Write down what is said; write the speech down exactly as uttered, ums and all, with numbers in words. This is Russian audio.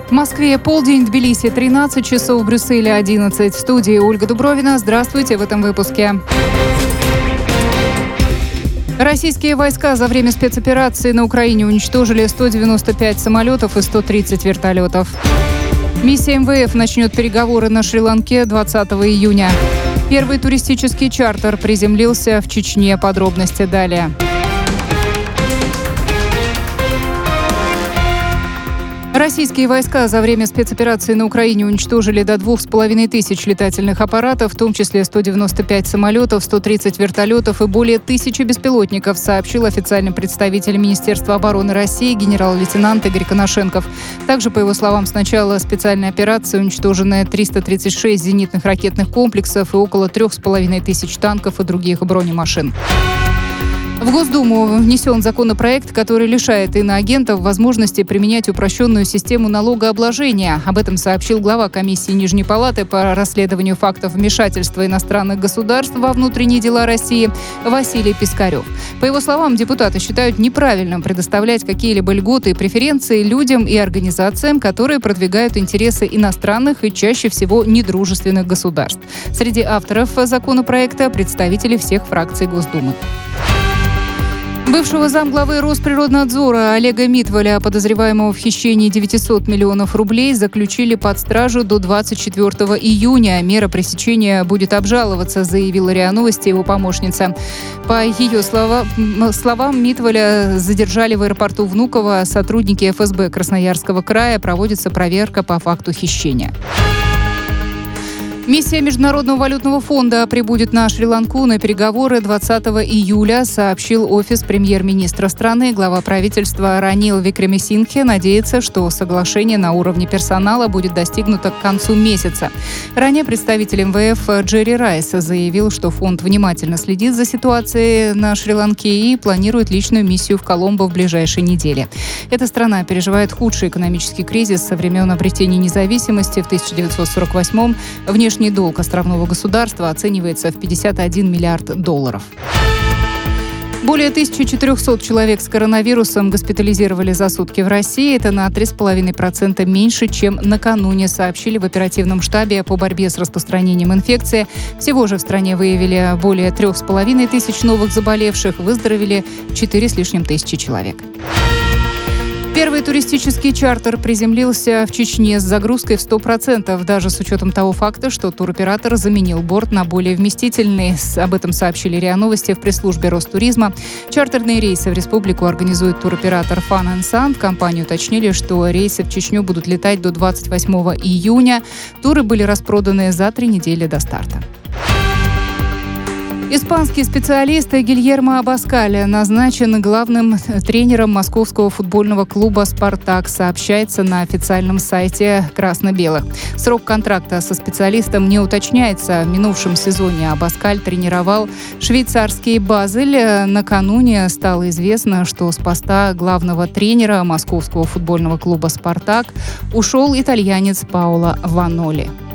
В Москве полдень, Тбилиси тринадцать часов, в Брюсселе одиннадцать. В студии Ольга Дубровина. Здравствуйте в этом выпуске. Российские войска за время спецоперации на Украине уничтожили сто девяносто пять самолетов и сто тридцать вертолетов. Миссия эм вэ эф начнет переговоры на Шри-Ланке двадцатого июня. Первый туристический чартер приземлился в Чечне. Подробности далее. Российские войска за время спецоперации на Украине уничтожили до двух с половиной тысяч летательных аппаратов, в том числе сто девяносто пять самолетов, сто тридцать вертолетов и более тысячи беспилотников, сообщил официальный представитель Министерства обороны России генерал-лейтенант Игорь Коношенков. Также, по его словам, с начала специальной операции уничтожены триста тридцать шесть зенитных ракетных комплексов и около трех с половиной тысяч танков и других бронемашин. В Госдуму внесен законопроект, который лишает иноагентов возможности применять упрощенную систему налогообложения. Об этом сообщил глава комиссии Нижней палаты по расследованию фактов вмешательства иностранных государств во внутренние дела России Василий Пискарев. По его словам, депутаты считают неправильным предоставлять какие-либо льготы и преференции людям и организациям, которые продвигают интересы иностранных и чаще всего недружественных государств. Среди авторов законопроекта представители всех фракций Госдумы. Бывшего замглавы Росприроднадзора Олега Митволя, подозреваемого в хищении девятисот миллионов рублей, заключили под стражу до двадцать четвёртого июня. Мера пресечения будет обжаловаться, заявила РИА Новости его помощница. По ее слова, словам, Митволя задержали в аэропорту Внуково. Сотрудники эф эс бэ Красноярского края. Проводится проверка по факту хищения. Миссия Международного валютного фонда прибудет на Шри-Ланку на переговоры двадцатого июля, сообщил офис премьер-министра страны. Глава правительства Ранил Викремесингхе надеется, что соглашение на уровне персонала будет достигнуто к концу месяца. Ранее представитель эм вэ эф Джерри Райс заявил, что фонд внимательно следит за ситуацией на Шри-Ланке и планирует личную миссию в Коломбо в ближайшие недели. Эта страна переживает худший экономический кризис со времен обретения независимости в тысяча девятьсот сорок восьмом. Внешний Внешний долг островного государства оценивается в пятьдесят один миллиард долларов. Более тысячи четырехсот человек с коронавирусом госпитализировали за сутки в России. Это на три с половиной процента меньше, чем накануне, сообщили в оперативном штабе по борьбе с распространением инфекции. Всего же в стране выявили более трех с половиной тысяч новых заболевших, выздоровели четыре с лишним тысячи человек. Первый туристический чартер приземлился в Чечне с загрузкой в сто процентов, даже с учетом того факта, что туроператор заменил борт на более вместительный. Об этом сообщили РИА Новости в пресс-службе Ростуризма. Чартерные рейсы в республику организует туроператор Fun and Sun. В компании уточнили, что рейсы в Чечню будут летать до двадцать восьмого июня. Туры были распроданы за три недели до старта. Испанский специалист Гильермо Абаскаль назначен главным тренером московского футбольного клуба «Спартак», сообщается на официальном сайте красно-белых. Срок контракта со специалистом не уточняется. В минувшем сезоне Абаскаль тренировал швейцарский «Базель». Накануне стало известно, что с поста главного тренера московского футбольного клуба «Спартак» ушел итальянец Паоло Ваноли.